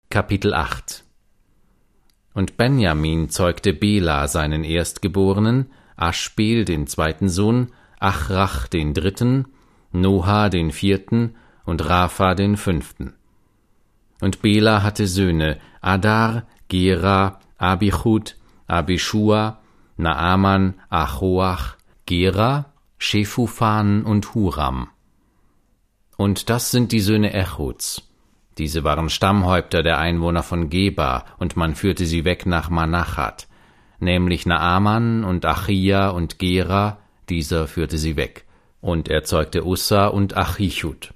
Kapitel 8. Und Benjamin zeugte Bela seinen Erstgeborenen, Aschbel den zweiten Sohn, Achrach den dritten, Noha den vierten und Rapha den fünften. Und Bela hatte Söhne, Adar, Gera, Abichud, Abischua, Naaman, Achoach, Gera, Schefufan und Huram. Und das sind die Söhne Echuds. Diese waren Stammhäupter der Einwohner von Geba, und man führte sie weg nach Manachat, nämlich Naaman und Achia und Gera, dieser führte sie weg. Und er zeugte Ussa und Achichud.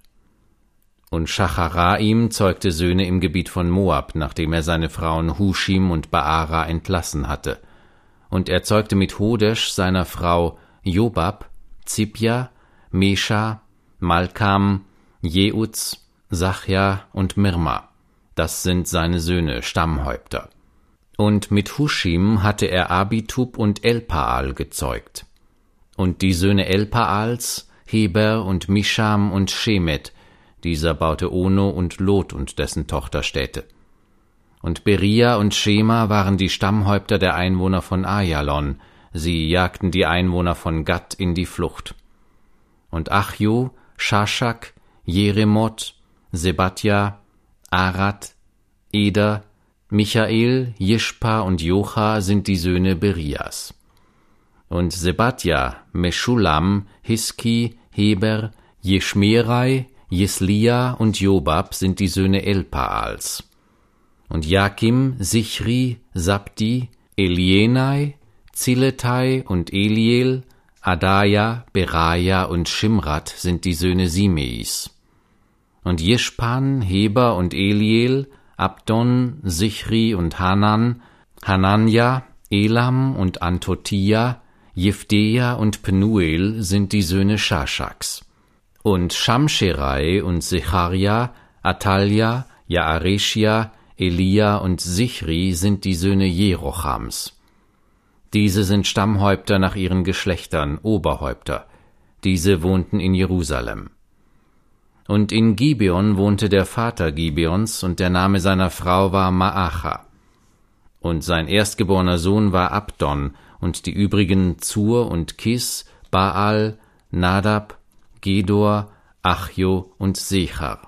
Und Schacharaim zeugte Söhne im Gebiet von Moab, nachdem er seine Frauen Huschim und Baara entlassen hatte. Und er zeugte mit Hodesh seiner Frau Jobab, Zipja, Mesha, Malkam, Jeuz, Sachja und Mirma. Das sind seine Söhne, Stammhäupter. Und mit Huschim hatte er Abitub und Elpaal gezeugt. Und die Söhne Elpaals, Heber und Misham und Shemet, dieser baute Ono und Lot und dessen Tochterstädte. Und Beria und Schema waren die Stammhäupter der Einwohner von Ajalon, sie jagten die Einwohner von Gad in die Flucht. Und Achju, Shashak, Jeremoth, Sebatja, Arad, Eder, Michael, Jischpa und Jocha sind die Söhne Berias. Und Sebatja, Meschulam, Hiski, Heber, Jeschmerai, Jeslia und Jobab sind die Söhne Elpaals. Und Jakim, Sichri, Sabdi, Elienai, Ziletai und Eliel, Adaja, Beraja und Shimrat sind die Söhne Simeis. Und Jischpan, Heber und Eliel, Abdon, Sichri und Hanan, Hananja, Elam und Antotia, Jefdeja und Penuel sind die Söhne Shashaks. Und Shamscherai und Secharia, Atalja, Jaareschia, Elia und Sichri sind die Söhne Jerochams. Diese sind Stammhäupter nach ihren Geschlechtern, Oberhäupter. Diese wohnten in Jerusalem. Und in Gibeon wohnte der Vater Gibeons, und der Name seiner Frau war Maacha. Und sein erstgeborener Sohn war Abdon, und die übrigen Zur und Kis, Baal, Nadab, Gedor, Achjo und Sechar.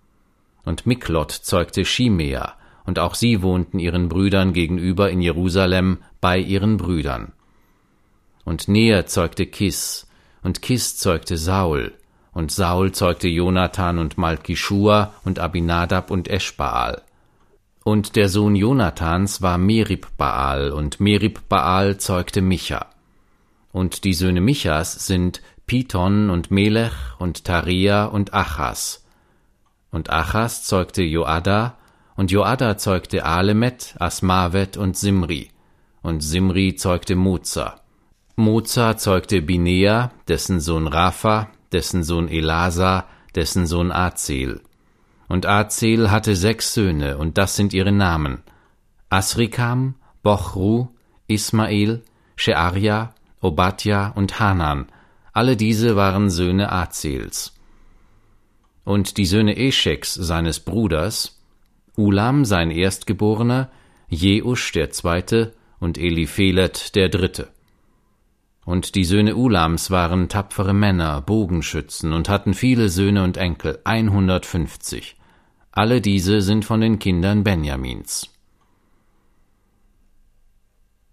Und Miklot zeugte Shimea, und auch sie wohnten ihren Brüdern gegenüber in Jerusalem bei ihren Brüdern. Und Ner zeugte Kis, und Kis zeugte Saul, und Saul zeugte Jonathan und Malkischua und Abinadab und Eschbaal. Und der Sohn Jonathans war Merib-Baal, und Merib-Baal zeugte Micha. Und die Söhne Michas sind Piton und Melech und Tarea und Achas. Und Achas zeugte Joada, und Joada zeugte Alemet, Asmavet und Simri. Und Simri zeugte Moza. Moza zeugte Binea, dessen Sohn Rapha, dessen Sohn Elasa, dessen Sohn Azel. Und Azel hatte 6 Söhne, und das sind ihre Namen: Asrikam, Bochru, Ismael, Shearja, Obadja und Hanan. Alle diese waren Söhne Azels. Und die Söhne Escheks, seines Bruders: Ulam, sein Erstgeborener, Jeusch, der zweite, und Eliphelet, der dritte. Und die Söhne Ulams waren tapfere Männer, Bogenschützen, und hatten viele Söhne und Enkel, 150. Alle diese sind von den Kindern Benjamins.